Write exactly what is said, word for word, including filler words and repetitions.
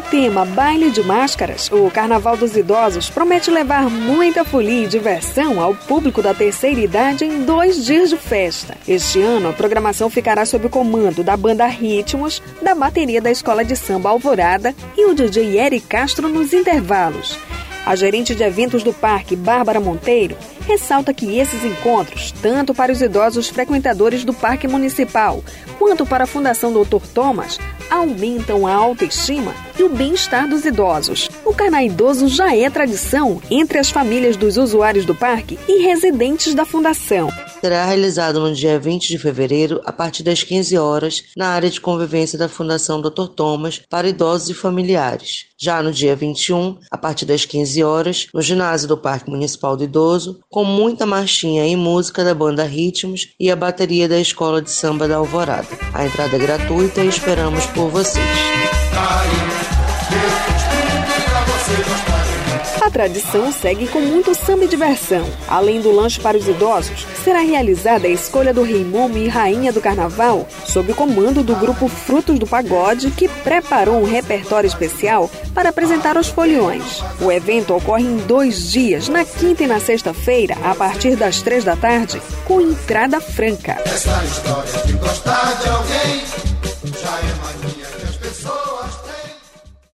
tema Baile de Máscaras, o Carnaval dos Idosos promete levar muita folia e diversão ao público da terceira idade em dois dias de festa. Este ano, a programação ficará sob o comando da banda Ritmos, da bateria da Escola de Samba Alvorada e o D J Eric Castro nos intervalos. A gerente de eventos do parque, Bárbara Monteiro, ressalta que esses encontros, tanto para os idosos frequentadores do Parque Municipal, quanto para a Fundação doutor Thomas, aumentam a autoestima e o bem-estar dos idosos. O Carná Idoso já é tradição entre as famílias dos usuários do parque e residentes da Fundação. Será realizado no dia vinte de fevereiro, a partir das quinze horas, na área de convivência da Fundação doutor Thomas, para idosos e familiares. Já no dia vinte e um, a partir das quinze horas, no ginásio do Parque Municipal do Idoso, com muita marchinha e música da banda Ritmos e a bateria da Escola de Samba da Alvorada. A entrada é gratuita e esperamos por vocês. A tradição segue com muito samba e diversão. Além do lanche para os idosos, será realizada a escolha do Rei Momo e Rainha do Carnaval, sob o comando do grupo Frutos do Pagode, que preparou um repertório especial para apresentar os foliões. O evento ocorre em dois dias, na quinta e na sexta-feira, a partir das três da tarde, com entrada franca. Essa história de gostar de alguém